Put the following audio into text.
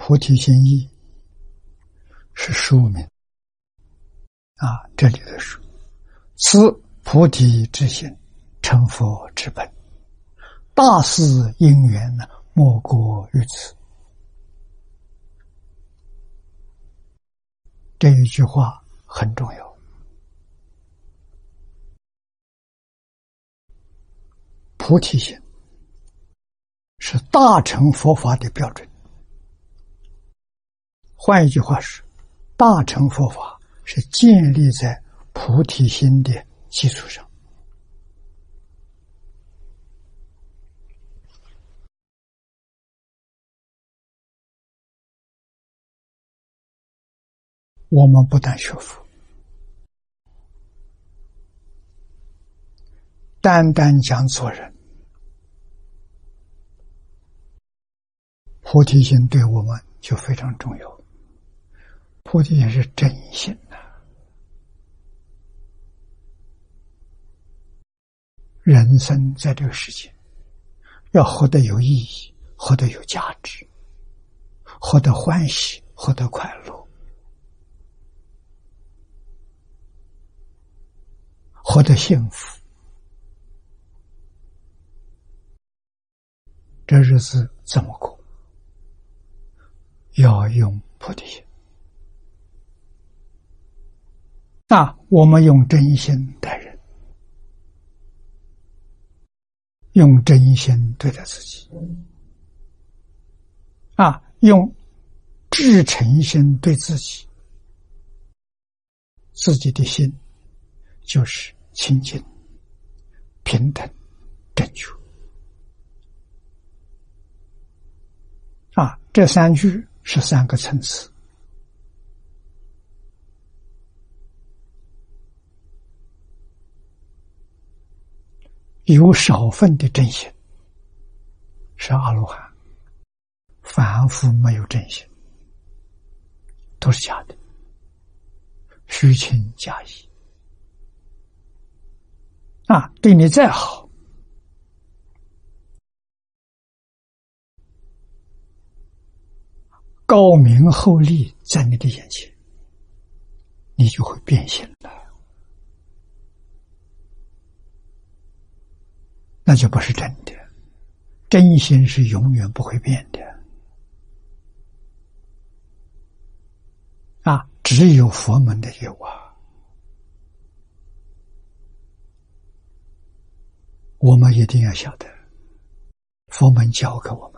菩提心义是书名这里的书，此菩提之心，成佛之本，大事因缘呢，莫过于此。这一句话很重要。菩提心是大乘佛法的标准。换一句话是，大乘佛法是建立在菩提心的基础上。我们不但学佛，单单讲做人，菩提心对我们就非常重要。菩提心是真心人生在这个世界，要活得有意义，活得有价值，活得欢喜，活得快乐，活得幸福，这日子怎么过？要用菩提心。我们用真心待人，用真心对待自己，用至诚心对自己，自己的心就是清净、平等、正确。这三句是三个层次。有少分的真心是阿罗汉，凡夫没有真心，都是假的，虚情假意。对你再好，高明厚利在你的眼前，你就会变心了，那就不是真的。真心是永远不会变的只有佛门的有我们一定要晓得，佛门教给我们